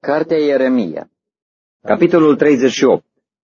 Cartea Ieremia, capitolul 38.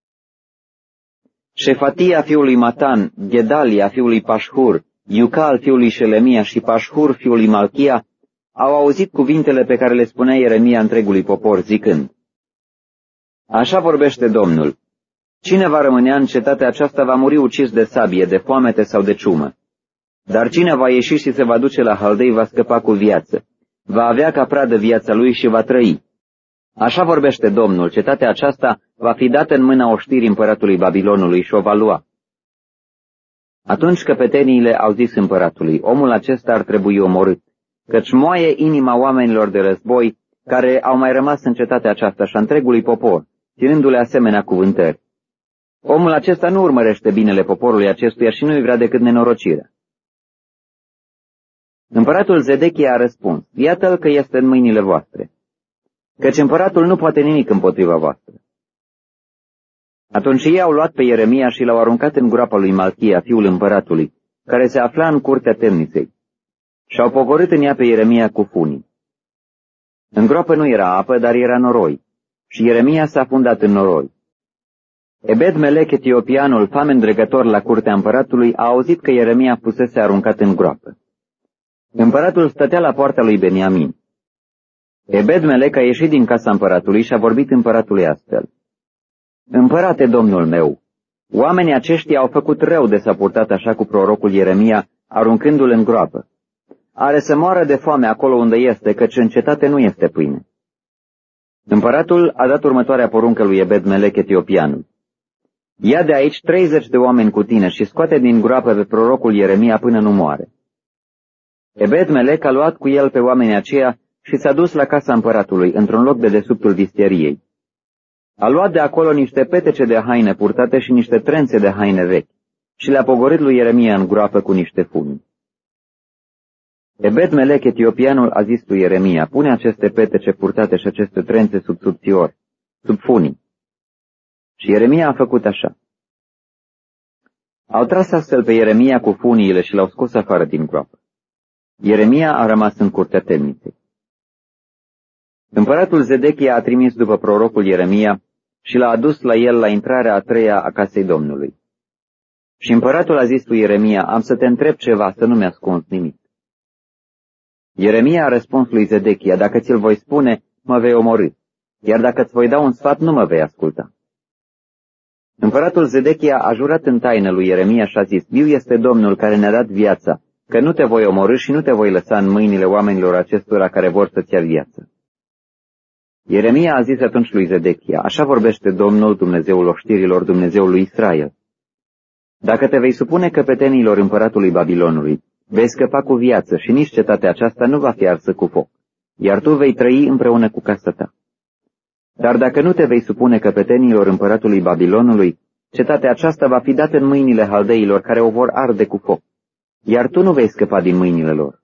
Șefatia fiului Matan, Gedalia fiului Pașhur, Iucal fiului Șelemia și Pașhur fiului Malchia au auzit cuvintele pe care le spunea Ieremia întregului popor, zicând: Așa vorbește Domnul: cine va rămânea în cetatea aceasta va muri ucis de sabie, de foamete sau de ciumă. Dar cine va ieși și se va duce la Haldei va scăpa cu viață, va avea ca pradă viața lui și va trăi. Așa vorbește Domnul: cetatea aceasta va fi dată în mâna oștirii împăratului Babilonului și o va lua. Atunci căpeteniile au zis împăratului: omul acesta ar trebui omorât, căci moaie inima oamenilor de război care au mai rămas în cetatea aceasta și a întregului popor, ținându-le asemenea cuvântări. Omul acesta nu urmărește binele poporului acestuia și nu-i vrea decât nenorocirea. Împăratul Zedechia a răspuns: iată-l că este în mâinile voastre, căci împăratul nu poate nimic împotriva voastră. Atunci ei au luat pe Ieremia și l-au aruncat în groapa lui Malchia, fiul împăratului, care se afla în curtea temniței, și au pogorât în ea pe Ieremia cu funii. În groapă nu era apă, dar era noroi, și Ieremia s-a fundat în noroi. Ebed-Melech, etiopianul, famen dregător la curtea împăratului, a auzit că Ieremia fusese aruncat în groapă. Împăratul stătea la poarta lui Beniamin. Ebed-Melech a ieșit din casa împăratului și a vorbit împăratului astfel: Împărate, domnul meu, oamenii aceștia au făcut rău de s-a purtat așa cu prorocul Ieremia, aruncându-l în groapă. Are să moară de foame acolo unde este, căci în cetate nu este pâine. Împăratul a dat următoarea poruncă lui Ebed-Melech, etiopianul: ia de aici 30 de oameni cu tine și scoate din groapă pe prorocul Ieremia până nu moare. Ebed-Melech a luat cu el pe oamenii aceia și s-a dus la casa împăratului, într-un loc de dedesubtul visteriei. A luat de acolo niște petece de haine purtate și niște trențe de haine vechi și le-a pogorât lui Ieremia în groapă cu niște funi. Ebed-Melech, etiopianul, a zis lui Ieremia: pune aceste petece purtate și aceste trențe sub subțior, sub funii. Și Ieremia a făcut așa. Au tras astfel pe Ieremia cu funiile și l-au scos afară din groapă. Ieremia a rămas în curtea temniței. Împăratul Zedechia a trimis după prorocul Ieremia și l-a adus la el la intrarea a treia a casei Domnului. Și împăratul a zis lui Ieremia: am să te întreb ceva, să nu mi-ascunzi nimic. Ieremia a răspuns lui Zedechia: dacă ți-l voi spune, mă vei omorî, iar dacă îți voi da un sfat, nu mă vei asculta. Împăratul Zedechia a jurat în taină lui Ieremia și a zis: viu este Domnul care ne-a dat viața, că nu te voi omorî și nu te voi lăsa în mâinile oamenilor acestora care vor să-ți ia viață. Ieremia a zis atunci lui Zedechia: așa vorbește Domnul, Dumnezeul oștirilor, Dumnezeul lui Israel: dacă te vei supune căpetenilor împăratului Babilonului, vei scăpa cu viață și nici cetatea aceasta nu va fi arsă cu foc, iar tu vei trăi împreună cu casa ta. Dar dacă nu te vei supune căpetenilor împăratului Babilonului, cetatea aceasta va fi dată în mâinile haldeilor care o vor arde cu foc, iar tu nu vei scăpa din mâinile lor.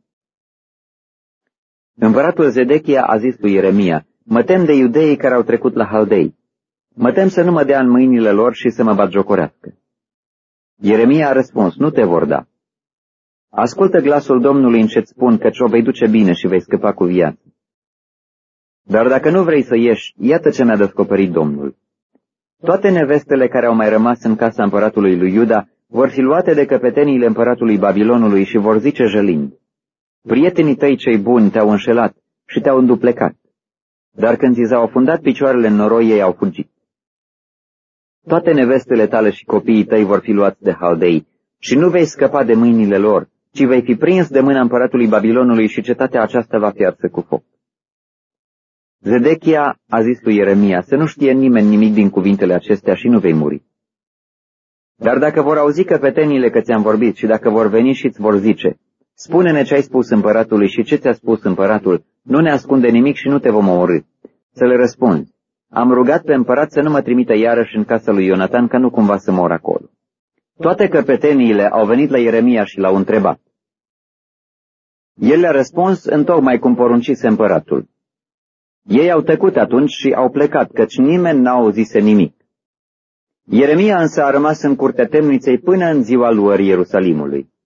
Împăratul Zedechia a zis lui Ieremia: mă tem de iudeii care au trecut la haldei. Mă tem să nu mă dea în mâinile lor și să mă batjocorească. Ieremia a răspuns: nu te vor da. Ascultă glasul Domnului în ce-ți spun, căci o vei duce bine și vei scăpa cu viață. Dar dacă nu vrei să ieși, iată ce mi-a descoperit Domnul. Toate nevestele care au mai rămas în casa împăratului lui Iuda vor fi luate de căpeteniile împăratului Babilonului și vor zice jălind: prietenii tăi cei buni te-au înșelat și te-au înduplecat. Dar când ți s-au afundat picioarele în noroi, ei au fugit. Toate nevestele tale și copiii tăi vor fi luați de haldei și nu vei scăpa de mâinile lor, ci vei fi prins de mâna împăratului Babilonului și cetatea aceasta va fi arsă cu foc. Zedechia a zis lui Ieremia: să nu știe nimeni nimic din cuvintele acestea și nu vei muri. Dar dacă vor auzi căpetenile că ți-am vorbit și dacă vor veni și îți vor zice: spune-ne ce ai spus împăratului și ce ți-a spus împăratul, nu ne ascunde nimic și nu te vom omorî, să le răspunzi: am rugat pe împărat să nu mă trimită iarăși în casa lui Ionatan, ca nu cumva să mor acolo. Toate căpeteniile au venit la Ieremia și l-au întrebat. El le-a răspuns întocmai cum poruncise împăratul. Ei au tăcut atunci și au plecat, căci nimeni n-a auzise nimic. Ieremia însă a rămas în curtea temniței până în ziua luării Ierusalimului.